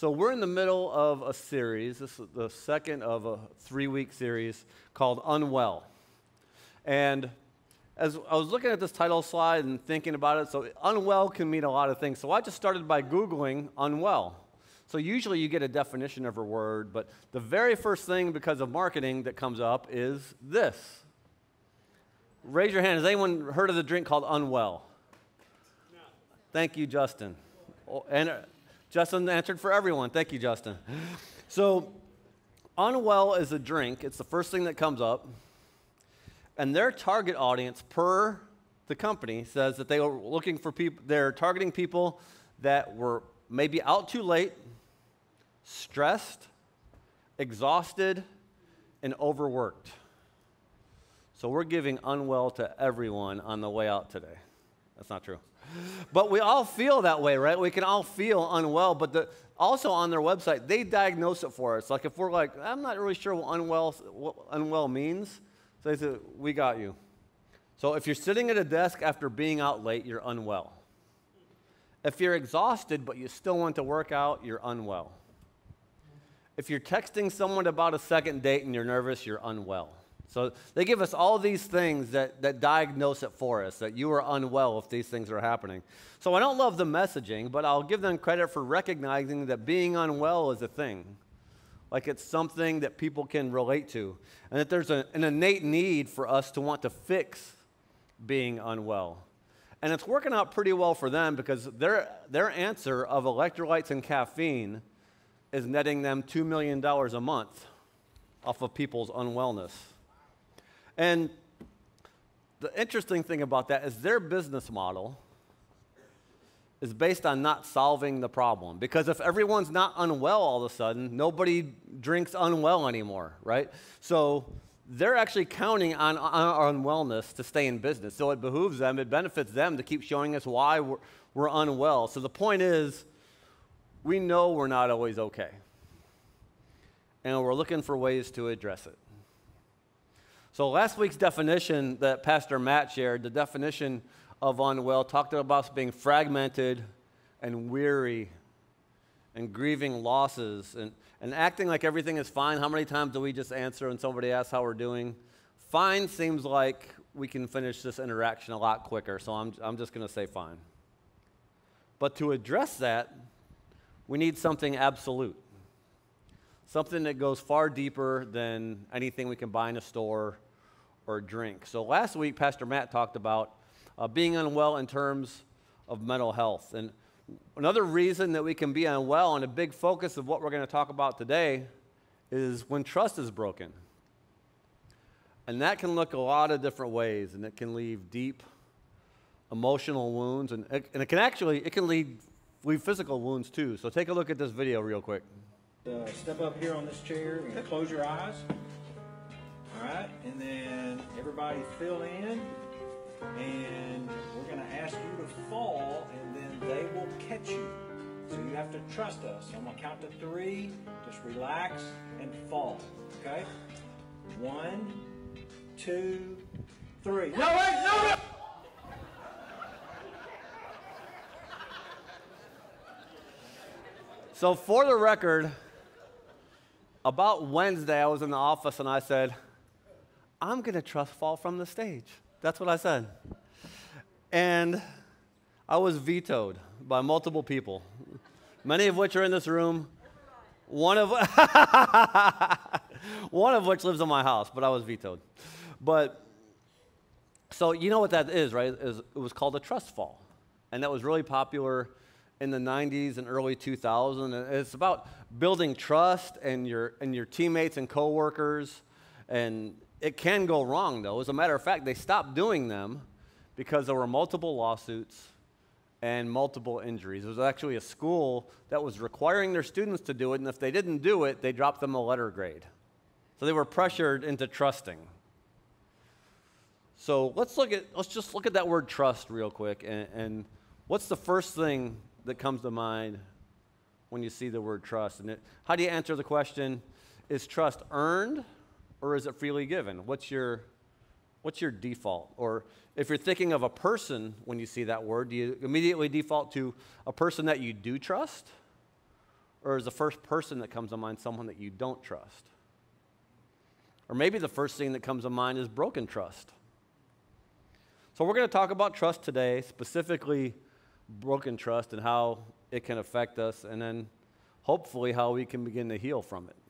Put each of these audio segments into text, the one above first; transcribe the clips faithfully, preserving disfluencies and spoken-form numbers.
So we're in the middle of a series. This is the second of a three-week series called Unwell. And as I was looking at this title slide and thinking about it, so unwell can mean a lot of things. So I just started by Googling unwell. So usually you get a definition of a word, but the very first thing because of marketing that comes up is this. Raise your hand. Has anyone heard of the drink called Unwell? No. Thank you, Justin. Oh, and uh, Justin answered for everyone. Thank you, Justin. So Unwell is a drink. It's the first thing that comes up. And their target audience per the company says that they were looking for people, they're targeting people that were maybe out too late, stressed, exhausted, and overworked. So we're giving Unwell to everyone on the way out today. That's not true. But we all feel that way, right? We can all feel unwell, but the, also on their website, they diagnose it for us. Like if we're like, I'm not really sure what unwell, what unwell means, so they say, we got you. So if you're sitting at a desk after being out late, you're unwell. If you're exhausted but you still want to work out, you're unwell. If you're texting someone about a second date and you're nervous, you're unwell. So they give us all these things that, that diagnose it for us, that you are unwell if these things are happening. So I don't love the messaging, but I'll give them credit for recognizing that being unwell is a thing. Like it's something that people can relate to. And that there's a, an innate need for us to want to fix being unwell. And it's working out pretty well for them because their, their answer of electrolytes and caffeine is netting them two million dollars a month off of people's unwellness. And the interesting thing about that is their business model is based on not solving the problem. Because if everyone's not unwell all of a sudden, nobody drinks unwell anymore, right? So they're actually counting on, on our unwellness to stay in business. So it behooves them, it benefits them to keep showing us why we're, we're unwell. So the point is, we know we're not always okay. And we're looking for ways to address it. So last week's definition that Pastor Matt shared, the definition of unwell, talked about us being fragmented and weary and grieving losses and, and acting like everything is fine. How many times do we just answer when somebody asks how we're doing? Fine seems like we can finish this interaction a lot quicker, so I'm, I'm just going to say fine. But to address that, we need something absolute. Something that goes far deeper than anything we can buy in a store or drink. So last week, Pastor Matt talked about uh, being unwell in terms of mental health. And another reason that we can be unwell, and a big focus of what we're going to talk about today, is when trust is broken. And that can look a lot of different ways, and it can leave deep emotional wounds, and it, and it can actually, it can lead, leave physical wounds too. So take a look at this video real quick. Uh, step up here on this chair and close your eyes. All right, and then everybody fill in, and we're going to ask you to fall, and then they will catch you. So you have to trust us. I'm going to count to three. Just relax and fall. Okay? One, two, three. No, wait, no, no! So for the record, about Wednesday, I was in the office and I said, I'm going to trust fall from the stage. That's what I said. And I was vetoed by multiple people, many of which are in this room, one of, one of which lives in my house, but I was vetoed. But, so you know what that is, right? Is it was called a trust fall. And that was really popular in the nineties and early two thousands. And it's about building trust and your, and your teammates and coworkers. And it can go wrong, though. As a matter of fact, they stopped doing them because there were multiple lawsuits and multiple injuries. It was actually a school that was requiring their students to do it, and if they didn't do it, they dropped them a letter grade. So they were pressured into trusting. So let's look at, let's just look at that word trust real quick, and, and what's the first thing that comes to mind when you see the word trust? And it, how do you answer the question, is trust earned or is it freely given? What's your, what's your default? Or if you're thinking of a person when you see that word, do you immediately default to a person that you do trust Or is the first person that comes to mind someone that you don't trust? Or maybe the first thing that comes to mind is broken trust. So we're going to talk about trust today, specifically broken trust and how it can affect us, and then hopefully how we can begin to heal from it.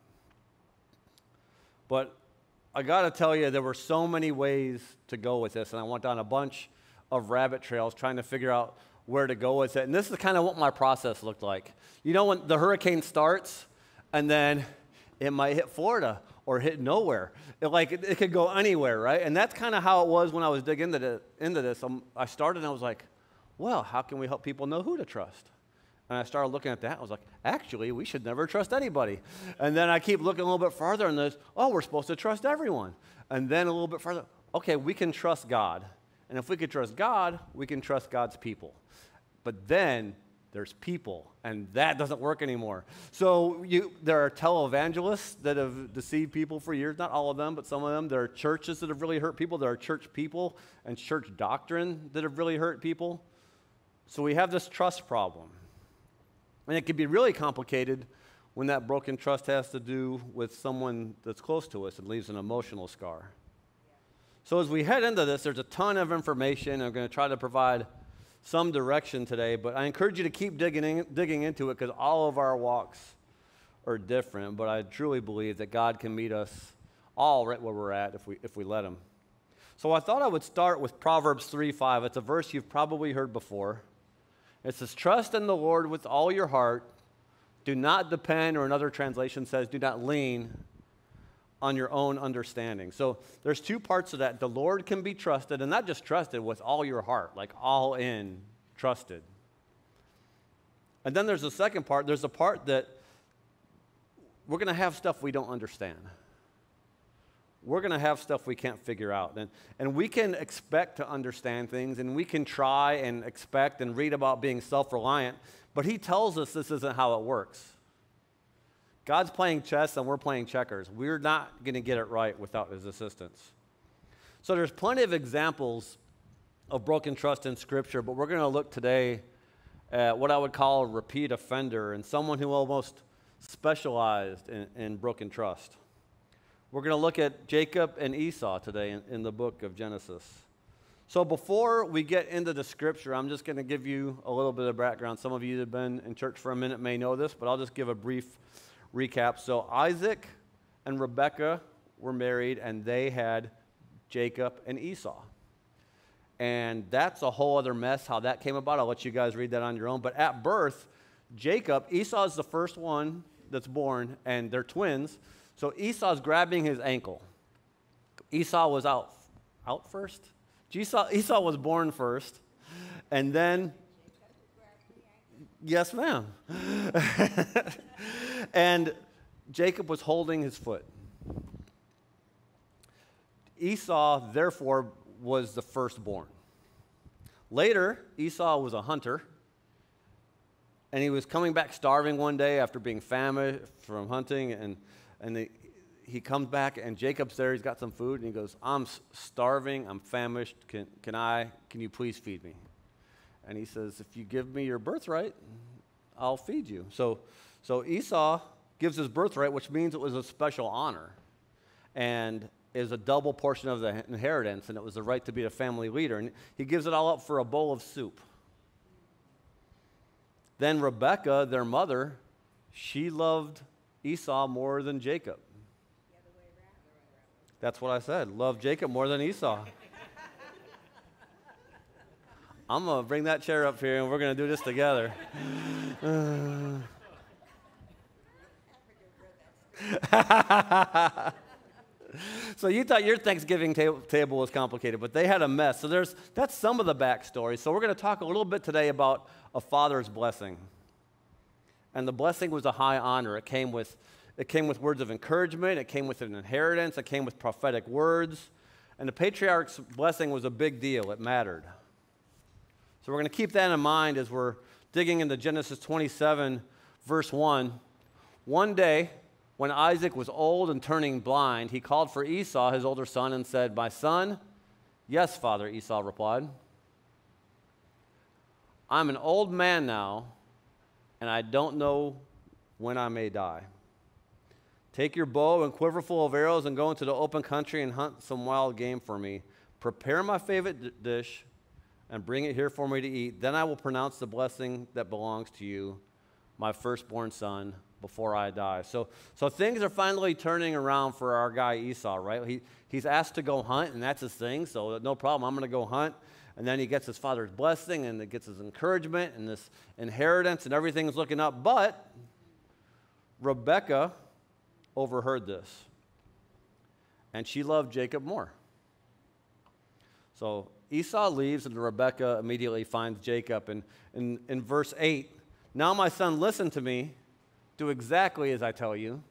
But I got to tell you, there were so many ways to go with this, and I went down a bunch of rabbit trails trying to figure out where to go with it. And this is kind of what my process looked like. You know, when the hurricane starts, and then it might hit Florida or hit nowhere. It, like, it, it could go anywhere, right? And that's kind of how it was when I was digging into, the, into this. Um, I started and I was like, well, how can we help people know who to trust? And I started looking at that. I was like, actually, we should never trust anybody. And then I keep looking a little bit farther, and there's, oh, we're supposed to trust everyone. And then a little bit further, okay, we can trust God. And if we can trust God, we can trust God's people. But then there's people, and that doesn't work anymore. So you, there are televangelists that have deceived people for years, not all of them, but some of them. There are churches that have really hurt people. There are church people and church doctrine that have really hurt people. So we have this trust problem. And it can be really complicated when that broken trust has to do with someone that's close to us and leaves an emotional scar. So as we head into this, there's a ton of information. I'm going to try to provide some direction today, but I encourage you to keep digging in, digging into it, because all of our walks are different. But I truly believe that God can meet us all right where we're at if we if we let Him. So I thought I would start with Proverbs three five. It's a verse you've probably heard before. It says, "Trust in the Lord with all your heart. Do not depend," or another translation says, "do not lean on your own understanding." So there's two parts of that. The Lord can be trusted, and not just trusted, with all your heart, like all in, trusted. And then there's the second part. There's a part that we're going to have stuff we don't understand. We're going to have stuff we can't figure out. And, and we can expect to understand things, and we can try and expect and read about being self-reliant, but He tells us this isn't how it works. God's playing chess and we're playing checkers. We're not going to get it right without His assistance. So there's plenty of examples of broken trust in Scripture, but we're going to look today at what I would call a repeat offender and someone who almost specialized in, in broken trust. We're going to look at Jacob and Esau today in, in the book of Genesis. So before we get into the Scripture, I'm just going to give you a little bit of background. Some of you that have been in church for a minute may know this, but I'll just give a brief recap. So Isaac and Rebekah were married, and they had Jacob and Esau. And that's a whole other mess, how that came about. I'll let you guys read that on your own. But at birth, Jacob, Esau is the first one that's born, and they're twins. So Esau's grabbing his ankle. Esau was out, out first? Esau, Esau was born first, and then, yes, ma'am. And Jacob was holding his foot. Esau, therefore, was the firstborn. Later, Esau was a hunter, and he was coming back starving one day after being famished from hunting, and, and the, he comes back, and Jacob's there. He's got some food, and he goes, "I'm starving. I'm famished. Can, can I? Can you please feed me?" And he says, "If you give me your birthright, I'll feed you." So, so Esau gives his birthright, which means it was a special honor, and is a double portion of the inheritance, and it was the right to be the family leader. And he gives it all up for a bowl of soup. Then Rebekah, their mother, she loved Esau more than Jacob. That's what I said. Love Jacob more than Esau. I'm going to bring that chair up here, and we're going to do this together. So you thought your Thanksgiving ta- table was complicated, but they had a mess. So there's that's some of the backstory. So we're going to talk a little bit today about a father's blessing. And the blessing was a high honor. It came with It came with words of encouragement. It came with an inheritance. It came with prophetic words. And the patriarch's blessing was a big deal. It mattered. So we're going to keep that in mind as we're digging into Genesis twenty-seven, verse one. One day, when Isaac was old and turning blind, he called for Esau, his older son, and said, "My son?" "Yes, father," Esau replied. "I'm an old man now, and I don't know when I may die. Take your bow and quiver full of arrows and go into the open country and hunt some wild game for me. Prepare my favorite d- dish and bring it here for me to eat. Then I will pronounce the blessing that belongs to you, my firstborn son, before I die. So, so things are finally turning around for our guy Esau, right? He, he's asked to go hunt, and that's his thing, so no problem. I'm going to go hunt. And then he gets his father's blessing, and it gets his encouragement and this inheritance, and everything's looking up. But Rebekah overheard this, and she loved Jacob more. So Esau leaves, and Rebekah immediately finds Jacob. And in, in verse eight, now my son, listen to me. Do exactly as I tell you.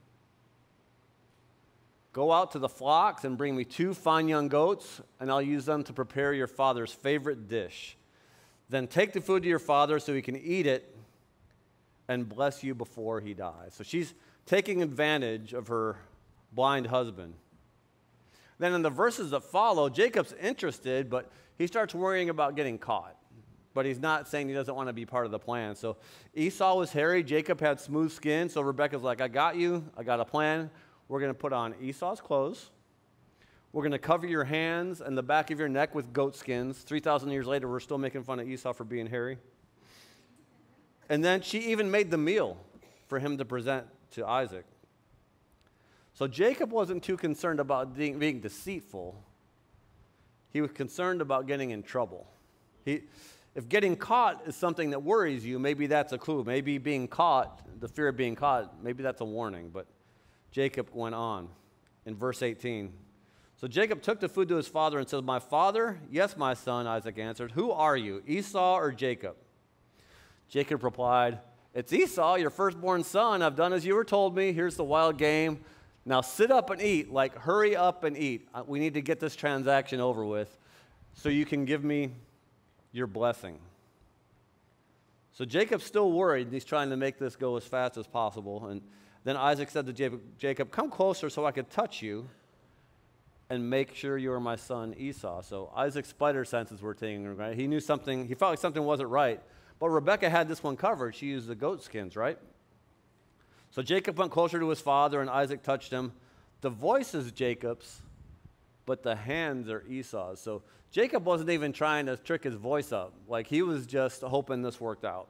Go out to the flocks and bring me two fine young goats, and I'll use them to prepare your father's favorite dish. Then take the food to your father so he can eat it and bless you before he dies. So she's taking advantage of her blind husband. Then in the verses that follow, Jacob's interested, but he starts worrying about getting caught. But he's not saying he doesn't want to be part of the plan. So Esau was hairy. Jacob had smooth skin. So Rebekah's like, I got you. I got a plan. We're going to put on Esau's clothes. We're going to cover your hands and the back of your neck with goat skins. three thousand years later, we're still making fun of Esau for being hairy. And then she even made the meal for him to present to Isaac. So Jacob wasn't too concerned about being, being deceitful. He was concerned about getting in trouble. He, if getting caught is something that worries you, maybe that's a clue. Maybe being caught, the fear of being caught, maybe that's a warning. But Jacob went on in verse eighteen. So Jacob took the food to his father and said, my father? Yes, my son, Isaac answered. Who are you, Esau or Jacob? Jacob replied, it's Esau, your firstborn son. I've done as you were told me. Here's the wild game. Now sit up and eat. Like, hurry up and eat. We need to get this transaction over with so you can give me your blessing. So Jacob's still worried. He's trying to make this go as fast as possible. And then Isaac said to Jacob, Jacob, come closer so I could touch you and make sure you are my son Esau. So Isaac's spider senses were tingling, right? He knew something. He felt like something wasn't right. But Rebekah had this one covered. She used the goat skins, right? So Jacob went closer to his father, and Isaac touched him. The voice is Jacob's, but the hands are Esau's. So Jacob wasn't even trying to trick his voice up. Like, he was just hoping this worked out.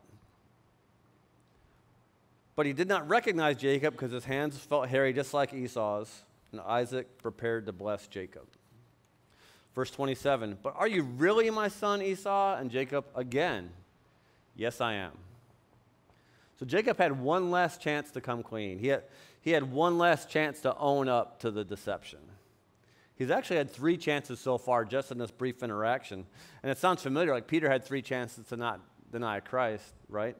But he did not recognize Jacob because his hands felt hairy just like Esau's, and Isaac prepared to bless Jacob. Verse twenty-seven, but are you really my son Esau? And Jacob again, yes, I am. So Jacob had one last chance to come clean. He had, he had one last chance to own up to the deception. He's actually had three chances so far just in this brief interaction. And it sounds familiar, like Peter had three chances to not deny Christ, right?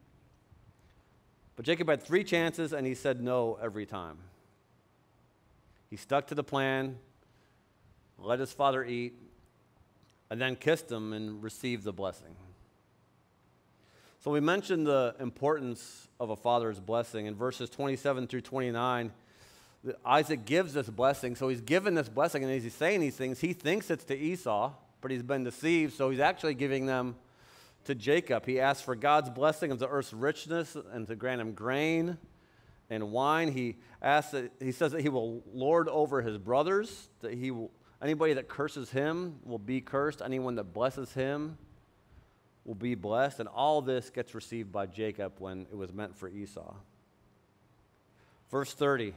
But Jacob had three chances, and he said no every time. He stuck to the plan, let his father eat, and then kissed him and received the blessing. So we mentioned the importance of a father's blessing. In verses twenty-seven through twenty-nine, Isaac gives this blessing. So he's given this blessing, and as he's saying these things, he thinks it's to Esau, but he's been deceived, so he's actually giving them to Jacob. He asks for God's blessing of the earth's richness and to grant him grain and wine. He asks that, he says that he will lord over his brothers, that he will, anybody that curses him will be cursed. Anyone that blesses him will be blessed. And all this gets received by Jacob when it was meant for Esau. Verse thirty.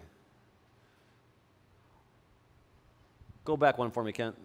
Go back one for me, Kent.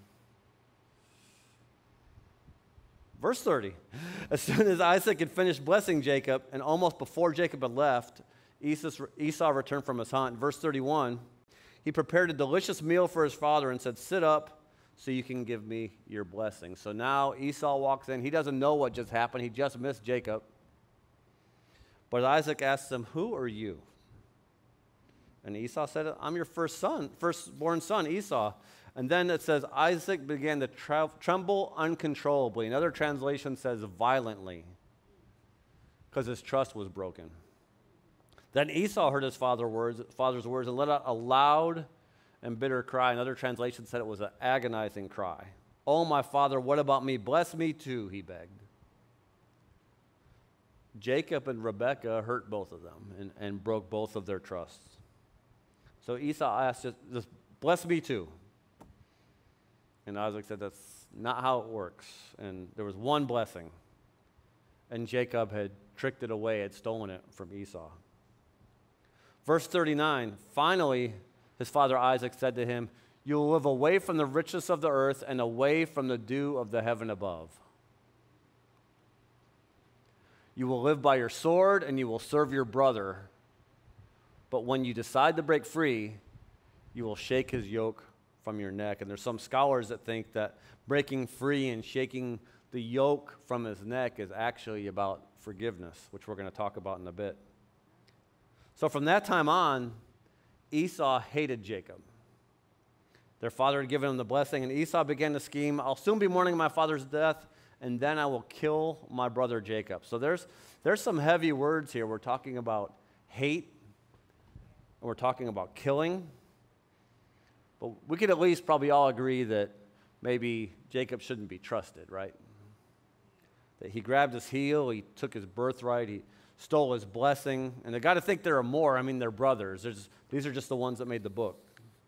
Verse thirty, as soon as Isaac had finished blessing Jacob, and almost before Jacob had left, Esau returned from his hunt. Verse thirty-one, he prepared a delicious meal for his father and said, sit up so you can give me your blessing. So now Esau walks in. He doesn't know what just happened. He just missed Jacob. But Isaac asks him, who are you? And Esau said, I'm your first son, firstborn son, Esau. And then it says, Isaac began to tre- tremble uncontrollably. Another translation says violently, because his trust was broken. Then Esau heard his father words, father's words and let out a loud and bitter cry. Another translation said it was an agonizing cry. Oh, my father, what about me? Bless me too, he begged. Jacob and Rebekah hurt both of them and, and broke both of their trusts. So Esau asked, just, just bless me too. And Isaac said, that's not how it works. And there was one blessing. And Jacob had tricked it away, had stolen it from Esau. Verse thirty-nine, finally, his father Isaac said to him, you will live away from the richness of the earth and away from the dew of the heaven above. You will live by your sword and you will serve your brother. But when you decide to break free, you will shake his yoke from your neck. And there's some scholars that think that breaking free and shaking the yoke from his neck is actually about forgiveness, which we're going to talk about in a bit. So from that time on, Esau hated Jacob. Their father had given him the blessing, and Esau began to scheme, I'll soon be mourning my father's death, and then I will kill my brother Jacob. So there's, there's some heavy words here. We're talking about hate, and we're talking about killing. But we could at least probably all agree that maybe Jacob shouldn't be trusted, right? That he grabbed his heel, he took his birthright, he stole his blessing. And they got to think there are more. I mean, they're brothers. There's, these are just the ones that made the book.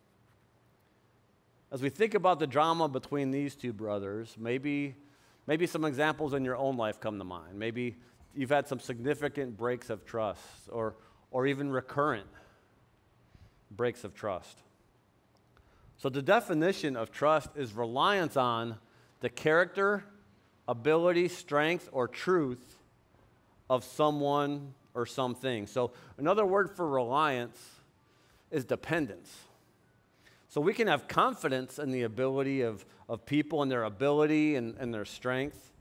As we think about the drama between these two brothers, maybe, maybe some examples in your own life come to mind. Maybe you've had some significant breaks of trust or, or even recurrent breaks of trust. So the definition of trust is reliance on the character, ability, strength, or truth of someone or something. So another word for reliance is dependence. So we can have confidence in the ability of, of people and their ability and, and their strength.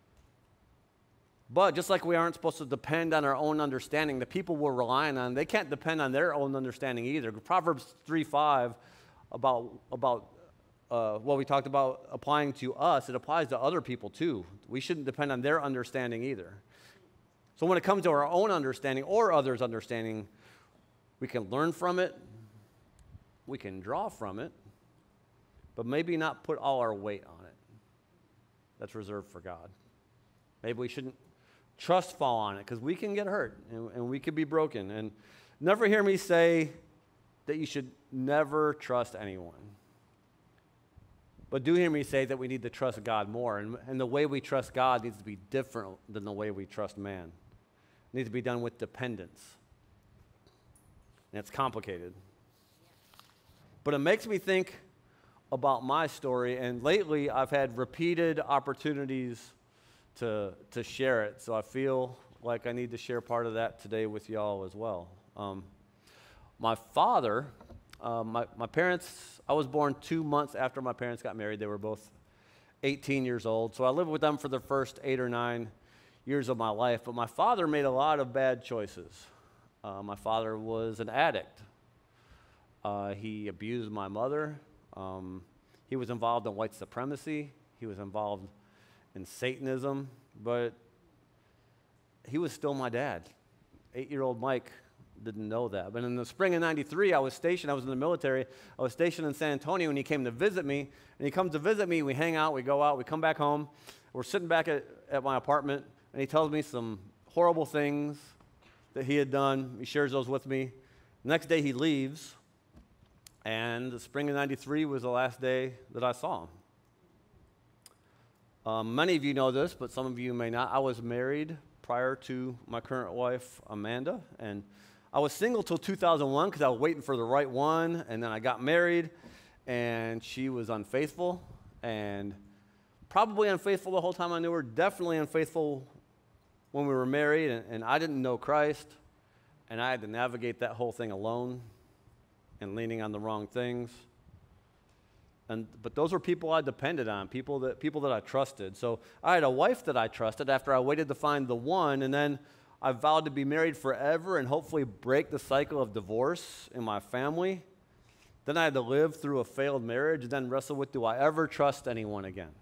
But just like we aren't supposed to depend on our own understanding, the people we're relying on, they can't depend on their own understanding either. Proverbs three five about, about uh, what we talked about applying to us, it applies to other people too. We shouldn't depend on their understanding either. So when it comes to our own understanding or others' understanding, we can learn from it, we can draw from it, but maybe not put all our weight on it. That's reserved for God. Maybe we shouldn't trust fall on it because we can get hurt and, and we could be broken. And never hear me say that you should never trust anyone. But do hear me say that we need to trust God more. And, and the way we trust God needs to be different than the way we trust man. It needs to be done with dependence. And it's complicated. But it makes me think about my story. And lately, I've had repeated opportunities to, to share it. So I feel like I need to share part of that today with y'all as well. Um, my father, uh, my, my parents, I was born two months after my parents got married. They were both eighteen years old. So I lived with them for the first eight or nine years of my life. But my father made a lot of bad choices. Uh, my father was an addict. Uh, he abused my mother. Um, he was involved in white supremacy. He was involved in Satanism. But he was still my dad. Eight-year-old Mike didn't know that. But in the spring of ninety-three, I was stationed. I was in the military. I was stationed in San Antonio, and he came to visit me. And he comes to visit me. We hang out. We go out. We come back home. We're sitting back at, at my apartment, and he tells me some horrible things that he had done. He shares those with me. The next day, he leaves. And the spring of ninety-three was the last day that I saw him. Um, many of you know this, but some of you may not. I was married prior to my current wife, Amanda, and I was single till two thousand one because I was waiting for the right one, and then I got married, and she was unfaithful, and probably unfaithful the whole time I knew her, definitely unfaithful when we were married, and, and I didn't know Christ, and I had to navigate that whole thing alone and leaning on the wrong things. And, but those were people I depended on, people that, people that I trusted. So I had a wife that I trusted after I waited to find the one, and then I vowed to be married forever and hopefully break the cycle of divorce in my family. Then I had to live through a failed marriage and then wrestle with, do I ever trust anyone again?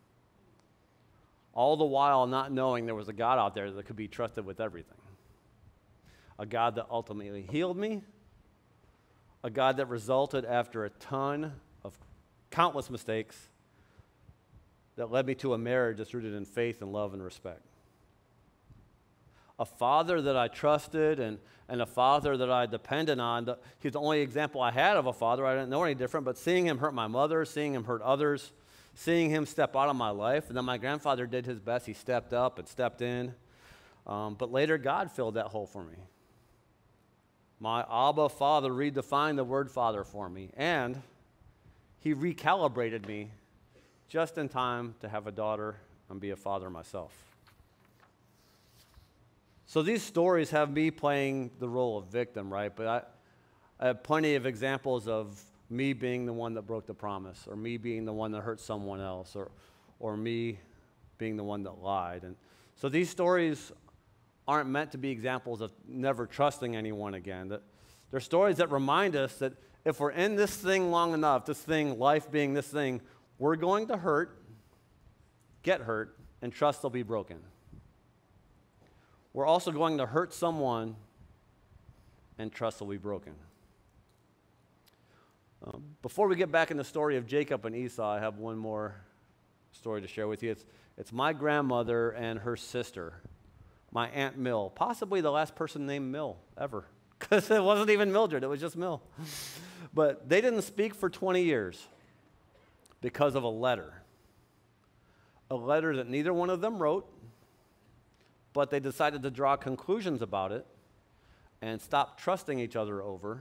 All the while not knowing there was a God out there that could be trusted with everything. A God that ultimately healed me, a God that resulted after a ton of countless mistakes that led me to a marriage that's rooted in faith and love and respect. a father that I trusted and, and a father that I depended on. The, he's the only example I had of a father. I didn't know any different, but seeing him hurt my mother, seeing him hurt others, seeing him step out of my life, and then my grandfather did his best. He stepped up and stepped in. Um, but later, God filled that hole for me. My Abba Father redefined the word father for me, and he recalibrated me just in time to have a daughter and be a father myself. So these stories have me playing the role of victim, right? But I, I have plenty of examples of me being the one that broke the promise, or me being the one that hurt someone else, or, or me being the one that lied. And so these stories aren't meant to be examples of never trusting anyone again. That they're stories that remind us that if we're in this thing long enough, this thing, life being this thing, we're going to hurt, get hurt, and trust will be broken. We're also going to hurt someone, and trust will be broken. Um, before we get back in the story of Jacob and Esau, I have one more story to share with you. It's, it's my grandmother and her sister, my Aunt Mill, possibly the last person named Mill ever, because it wasn't even Mildred, it was just Mill. But they didn't speak for twenty years because of a letter. A letter that neither one of them wrote, but they decided to draw conclusions about it and stop trusting each other over,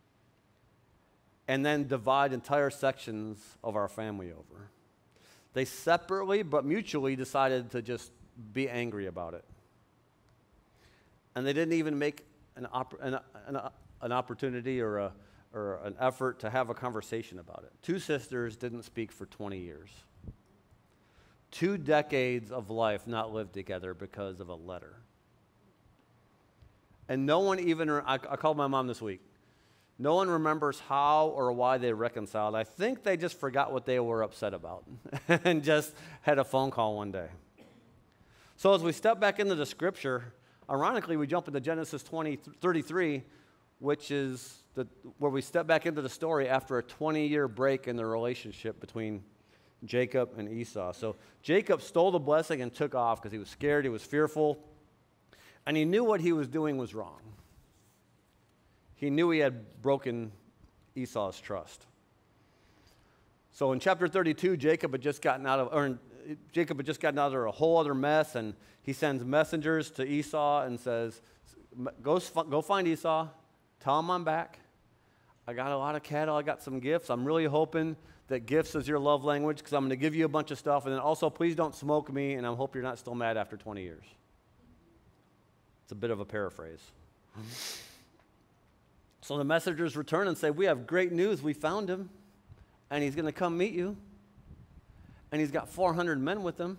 and then divide entire sections of our family over. They separately but mutually decided to just be angry about it. And they didn't even make an, opp- an, an, an opportunity or, a, or an effort to have a conversation about it. Two sisters didn't speak for twenty years. Two decades of life not lived together because of a letter. And no one even, I, I called my mom this week. No one remembers how or why they reconciled. I think they just forgot what they were upset about and just had a phone call one day. So as we step back into the scripture, ironically, we jump into Genesis twenty, thirty-three, which is the, where we step back into the story after a twenty-year break in the relationship between Jacob and Esau. So Jacob stole the blessing and took off because he was scared, he was fearful, and he knew what he was doing was wrong. He knew he had broken Esau's trust. So in chapter thirty-two, Jacob had just gotten out of, or Jacob had just gotten out of a whole other mess, and he sends messengers to Esau and says, go, go find Esau, tell him I'm back. I got a lot of cattle, I got some gifts. I'm really hoping that gifts is your love language because I'm going to give you a bunch of stuff. And then also, please don't smoke me, and I hope you're not still mad after twenty years. It's a bit of a paraphrase. So the messengers return and say, we have great news. We found him, and he's going to come meet you. And he's got four hundred men with him.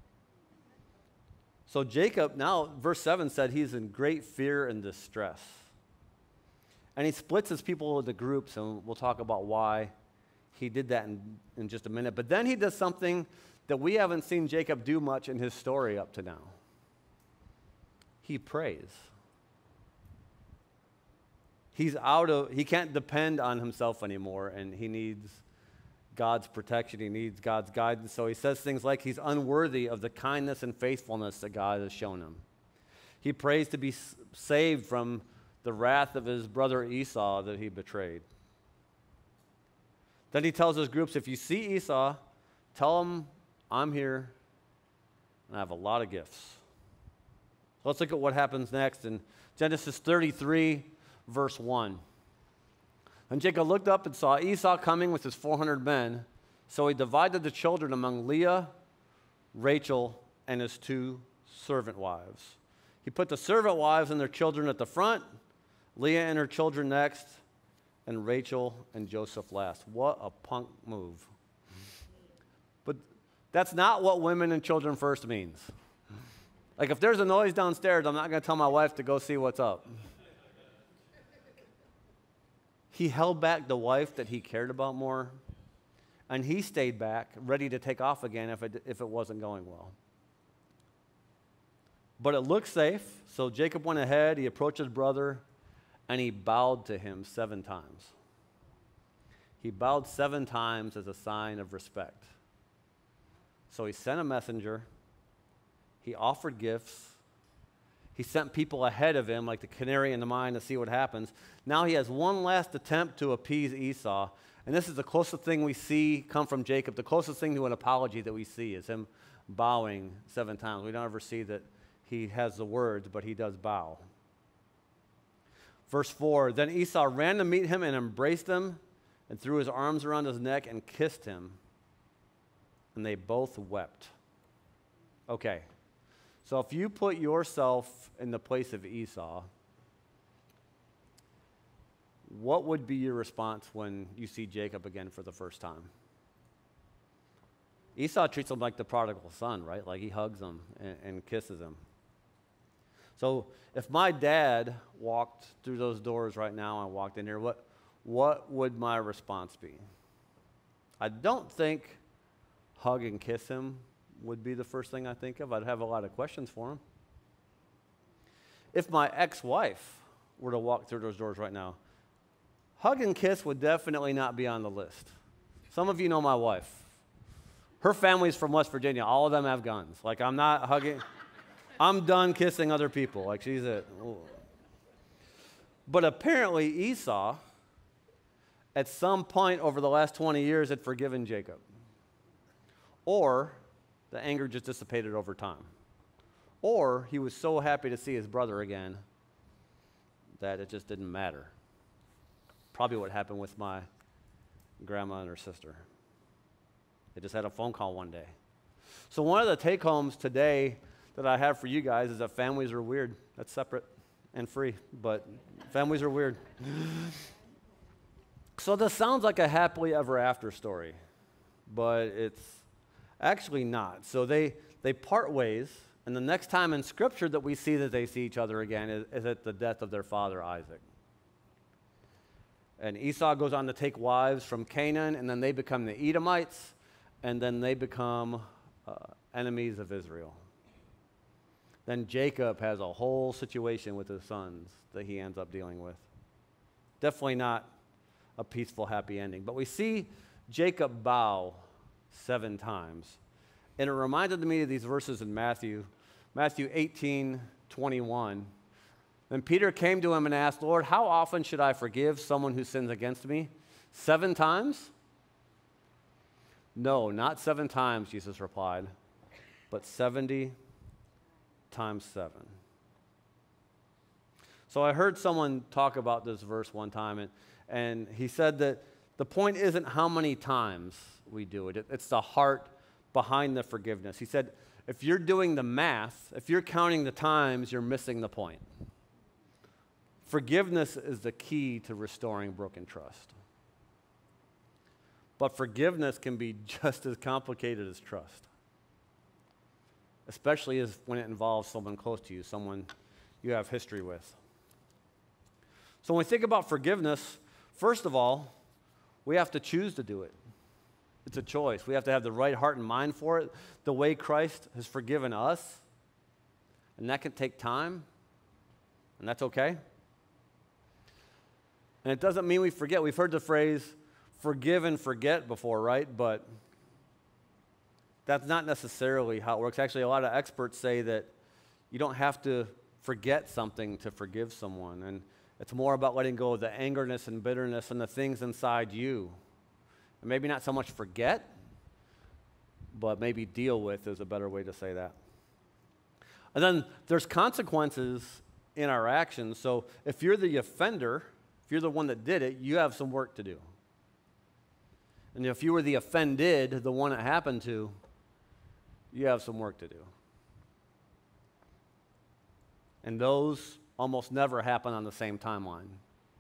So Jacob, now, verse seven said he's in great fear and distress. And he splits his people into groups, and we'll talk about why he did that in, in just a minute. But then he does something that we haven't seen Jacob do much in his story up to now. He prays. He's out of, he can't depend on himself anymore, and he needs God's protection. He needs God's guidance. So he says things like he's unworthy of the kindness and faithfulness that God has shown him. He prays to be saved from the wrath of his brother Esau that he betrayed. Then he tells his groups, if you see Esau, tell him I'm here and I have a lot of gifts. So let's look at what happens next in Genesis thirty-three, verse one. And Jacob looked up and saw Esau coming with his four hundred men. So he divided the children among Leah, Rachel, and his two servant wives. He put the servant wives and their children at the front, Leah and her children next, and Rachel and Joseph last. What a punk move. But that's not what women and children first means. Like if there's a noise downstairs, I'm not going to tell my wife to go see what's up. He held back the wife that he cared about more, and he stayed back, ready to take off again if it, if it wasn't going well. But it looked safe, so Jacob went ahead, he approached his brother, and he bowed to him seven times. He bowed seven times as a sign of respect. So he sent a messenger, he offered gifts, He sent people ahead of him, like the canary in the mine, to see what happens. Now he has one last attempt to appease Esau. And this is the closest thing we see come from Jacob. The closest thing to an apology that we see is him bowing seven times. We don't ever see that he has the words, but he does bow. Verse four, then Esau ran to meet him and embraced him and threw his arms around his neck and kissed him. And they both wept. Okay. So if you put yourself in the place of Esau, what would be your response when you see Jacob again for the first time? Esau treats him like the prodigal son, right? Like he hugs him and, and kisses him. So if my dad walked through those doors right now and walked in here, what, what would my response be? I don't think hug and kiss him would be the first thing I think of. I'd have a lot of questions for him. If my ex-wife were to walk through those doors right now, hug and kiss would definitely not be on the list. Some of you know my wife. Her family's from West Virginia. All of them have guns. Like, I'm not hugging. I'm done kissing other people. Like, she's it. But apparently Esau, at some point over the last twenty years, had forgiven Jacob. Or the anger just dissipated over time. Or he was so happy to see his brother again that it just didn't matter. Probably what happened with my grandma and her sister. They just had a phone call one day. So one of the take-homes today that I have for you guys is that families are weird. That's separate and free, but families are weird. So this sounds like a happily ever after story, but it's actually not. So they, they part ways, and the next time in Scripture that we see that they see each other again is, is at the death of their father Isaac. And Esau goes on to take wives from Canaan, and then they become the Edomites, and then they become uh, enemies of Israel. Then Jacob has a whole situation with his sons that he ends up dealing with. Definitely not a peaceful, happy ending. But we see Jacob bow seven times. And it reminded me of these verses in Matthew, Matthew eighteen twenty-one. Then Peter came to him and asked, Lord, how often should I forgive someone who sins against me? Seven times? No, not seven times, Jesus replied, but seventy times seven. So I heard someone talk about this verse one time, and, and he said that the point isn't how many times we do it. It's the heart behind the forgiveness. He said, if you're doing the math, if you're counting the times, you're missing the point. Forgiveness is the key to restoring broken trust. But forgiveness can be just as complicated as trust, especially as when it involves someone close to you, someone you have history with. So when we think about forgiveness, first of all, we have to choose to do it. It's a choice. We have to have the right heart and mind for it, the way Christ has forgiven us. And that can take time, and that's okay. And it doesn't mean we forget. We've heard the phrase, forgive and forget before, right? But that's not necessarily how it works. Actually, a lot of experts say that you don't have to forget something to forgive someone. And it's more about letting go of the angerness and bitterness and the things inside you. And maybe not so much forget, but maybe deal with is a better way to say that. And then there's consequences in our actions. So if you're the offender, if you're the one that did it, you have some work to do. And if you were the offended, the one it happened to, you have some work to do. And those almost never happen on the same timeline.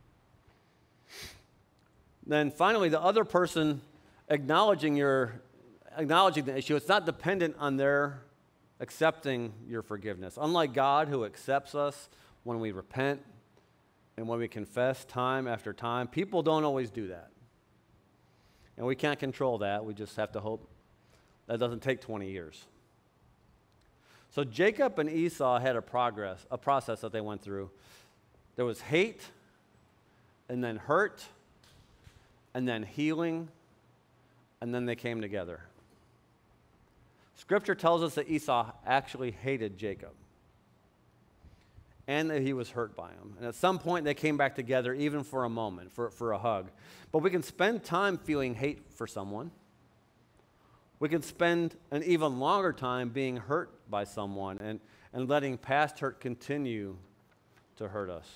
Then finally, the other person acknowledging your acknowledging the issue, it's not dependent on their accepting your forgiveness. Unlike God, who accepts us when we repent and when we confess time after time, people don't always do that. And we can't control that. We just have to hope that doesn't take twenty years. So Jacob and Esau had a progress, a process that they went through. There was hate, and then hurt, and then healing, and then they came together. Scripture tells us that Esau actually hated Jacob. and that he was hurt by him. And at some point, they came back together, even for a moment, for, for a hug. But we can spend time feeling hate for someone. We can spend an even longer time being hurt by someone and, and letting past hurt continue to hurt us.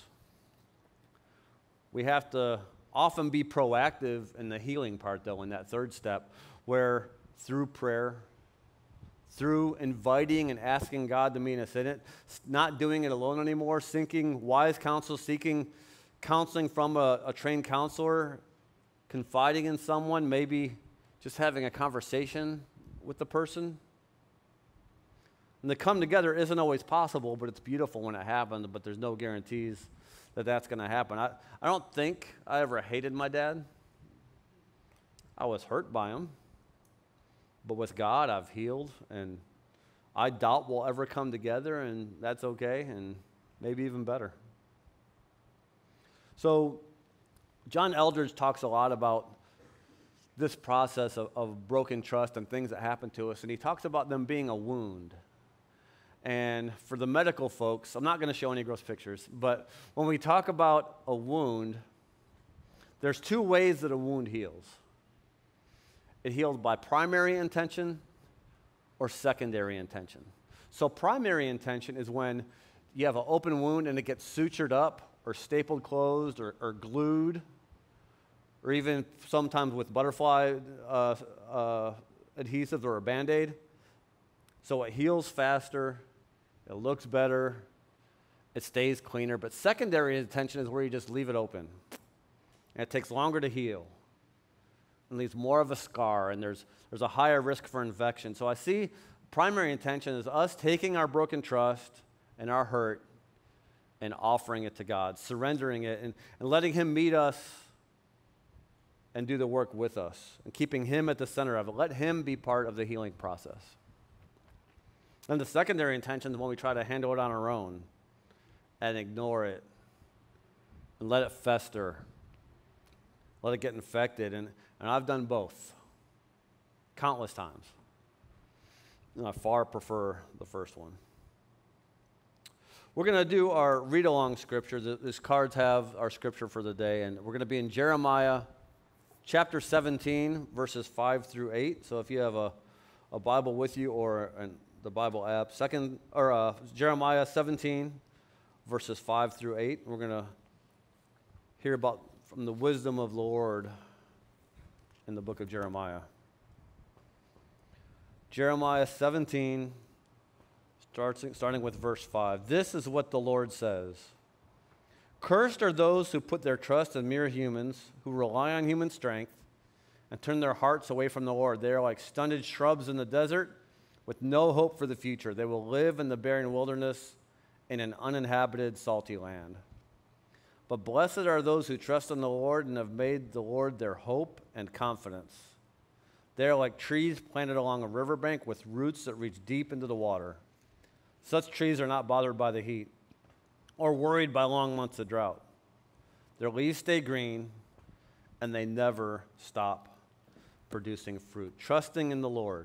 We have to often be proactive in the healing part, though, in that third step, where through prayer, through inviting and asking God to meet us in it, not doing it alone anymore, seeking wise counsel, seeking counseling from a, a trained counselor, confiding in someone, maybe just having a conversation with the person. And to come together isn't always possible, but it's beautiful when it happens, but there's no guarantees that that's going to happen. I, I don't think I ever hated my dad. I was hurt by him. But with God, I've healed, and I doubt we'll ever come together, and that's okay, and maybe even better. So John Eldredge talks a lot about this process of, of broken trust and things that happen to us, and he talks about them being a wound. And for the medical folks, I'm not going to show any gross pictures, but when we talk about a wound, there's two ways that a wound heals. It heals by primary intention or secondary intention. So primary intention is when you have an open wound and it gets sutured up or stapled closed or, or glued, or even sometimes with butterfly uh, uh, adhesives or a Band-Aid. So it heals faster, it looks better, it stays cleaner. But secondary intention is where you just leave it open. And it takes longer to heal. And leaves more of a scar, and there's, there's a higher risk for infection. So I see primary intention is us taking our broken trust and our hurt and offering it to God, surrendering it, and, and letting him meet us and do the work with us, and keeping him at the center of it. Let him be part of the healing process. And the secondary intention is when we try to handle it on our own and ignore it and let it fester, let it get infected. And, and I've done both countless times. And I far prefer the first one. We're going to do our read-along scripture. These cards have our scripture for the day, and we're going to be in Jeremiah chapter seventeen, verses five through eight. So if you have a, a Bible with you or an, the Bible app, second or uh, Jeremiah seventeen, verses five through eight. We're going to hear about from the wisdom of the Lord in the book of Jeremiah. Jeremiah seventeen, starting, starting with verse five. This is what the Lord says. Cursed are those who put their trust in mere humans, who rely on human strength, and turn their hearts away from the Lord. They are like stunted shrubs in the desert, with no hope for the future. They will live in the barren wilderness, in an uninhabited, salty land. But blessed are those who trust in the Lord and have made the Lord their hope and confidence. They are like trees planted along a riverbank with roots that reach deep into the water. Such trees are not bothered by the heat or worried by long months of drought. Their leaves stay green, and they never stop producing fruit. Trusting in the Lord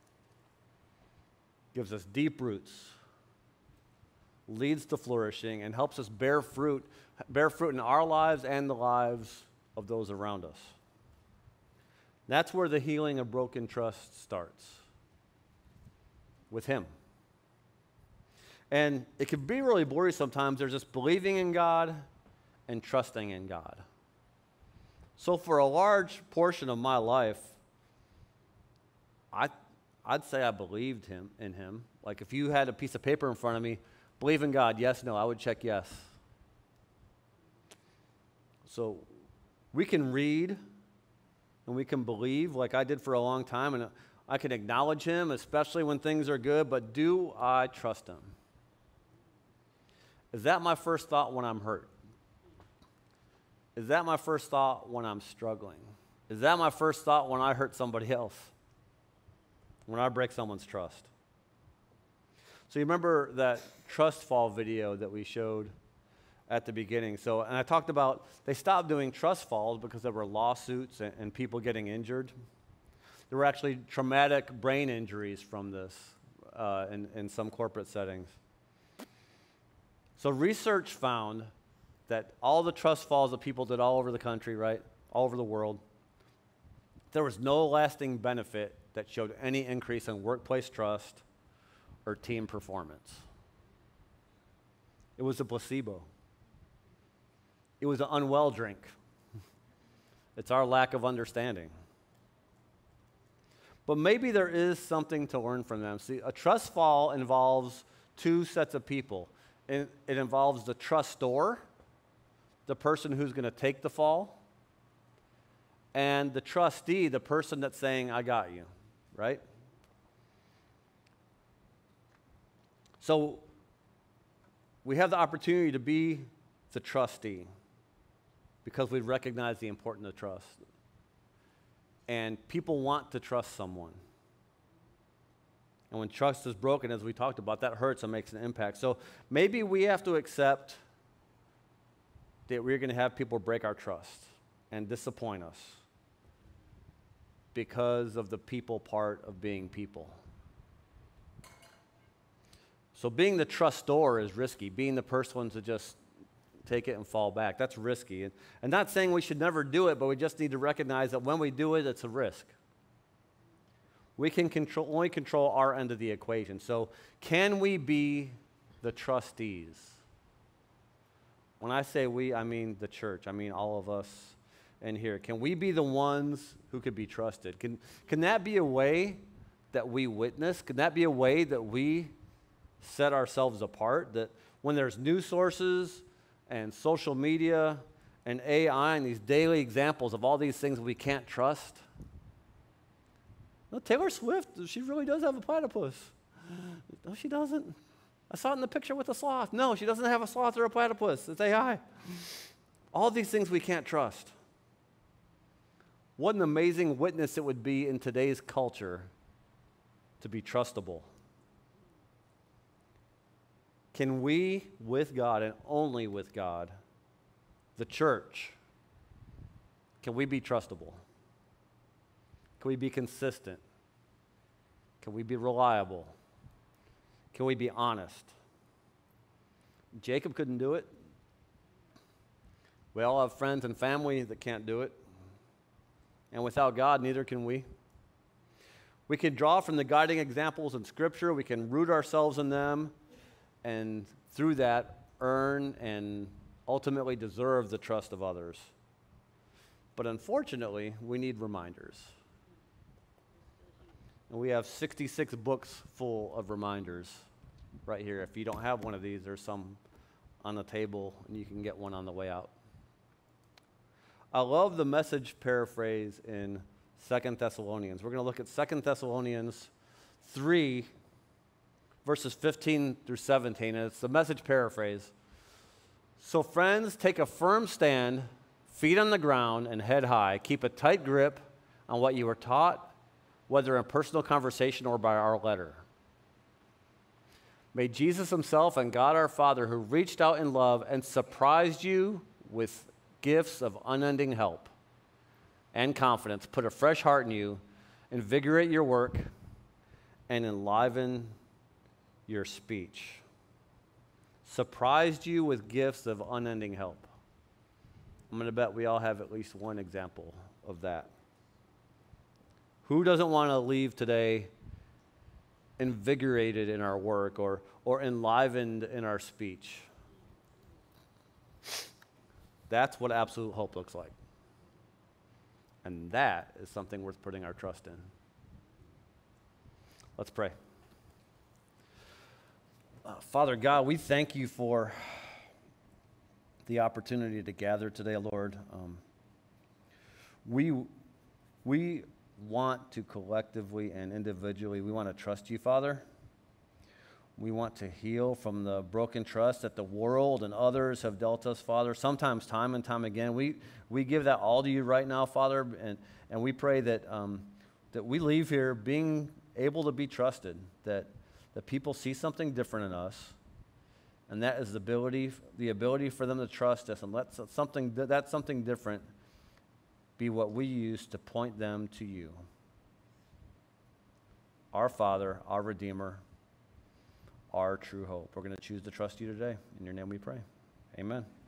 gives us deep roots, leads to flourishing, and helps us bear fruit, bear fruit in our lives and the lives of those around us. That's where the healing of broken trust starts, with Him. And it can be really blurry sometimes. There's just believing in God and trusting in God. So for a large portion of my life, I, I'd say I believed him in him. Like if you had a piece of paper in front of me, believe in God, yes, no, I would check yes. So we can read and we can believe like I did for a long time, and I can acknowledge him, especially when things are good, but do I trust him? Is that my first thought when I'm hurt? Is that my first thought when I'm struggling? Is that my first thought when I hurt somebody else? When I break someone's trust? So you remember that trust fall video that we showed at the beginning? So, and I talked about they stopped doing trust falls because there were lawsuits and, and people getting injured. There were actually traumatic brain injuries from this uh, in, in some corporate settings. So research found that all the trust falls that people did all over the country, right, all over the world, there was no lasting benefit that showed any increase in workplace trust or team performance. It was a placebo. It was an unwell drink. It's our lack of understanding. But maybe there is something to learn from them. See, a trust fall involves two sets of people. It, it involves the trustor, the person who's going to take the fall, and the trustee, the person that's saying, I got you, right? So we have the opportunity to be the trustee because we recognize the importance of trust. And people want to trust someone. And when trust is broken, as we talked about, that hurts and makes an impact. So maybe we have to accept that we're going to have people break our trust and disappoint us because of the people part of being people. So being the trustor is risky. Being the person to just take it and fall back, that's risky. And, and not saying we should never do it, but we just need to recognize that when we do it, it's a risk. We can control, only control our end of the equation. So can we be the trustees? When I say we, I mean the church. I mean all of us in here. Can we be the ones who could be trusted? Can, can that be a way that we witness? Can that be a way that we set ourselves apart? That when there's news sources and social media and A I and these daily examples of all these things we can't trust. No, Taylor Swift, she really does have a platypus. No, she doesn't. I saw it in the picture with a sloth. No, she doesn't have a sloth or a platypus. It's A I. All these things we can't trust. What an amazing witness it would be in today's culture to be trustable. Can we, with God and only with God, the church, can we be trustable? Can we be consistent? Can we be reliable? Can we be honest? Jacob couldn't do it. We all have friends and family that can't do it. And without God, neither can we. We can draw from the guiding examples in Scripture. We can root ourselves in them. And through that, earn and ultimately deserve the trust of others. But unfortunately, we need reminders. And we have sixty-six books full of reminders right here. If you don't have one of these, there's some on the table, and you can get one on the way out. I love the Message paraphrase in Second Thessalonians. We're going to look at Second Thessalonians three, verses fifteen through seventeen, and it's the Message paraphrase. So friends, take a firm stand, feet on the ground and head high. Keep a tight grip on what you were taught, whether in personal conversation or by our letter. May Jesus himself and God our Father, who reached out in love and surprised you with gifts of unending help and confidence, put a fresh heart in you, invigorate your work, and enliven your speech. Surprised you with gifts of unending help. I'm going to bet we all have at least one example of that. Who doesn't want to leave today invigorated in our work or, or enlivened in our speech? That's what absolute hope looks like. And that is something worth putting our trust in. Let's pray. Uh, Father God, we thank you for the opportunity to gather today, Lord. Um, we, we want to collectively and individually, we want to trust you, Father. We want to heal from the broken trust that the world and others have dealt us, Father. Sometimes time and time again, we, we give that all to you right now, Father, and, and we pray that, um, that we leave here being able to be trusted, that, that people see something different in us, and that is the ability, the ability for them to trust us, and let something, that something different be what we use to point them to you. Our Father, our Redeemer, our true hope. We're going to choose to trust you today. In your name we pray. Amen.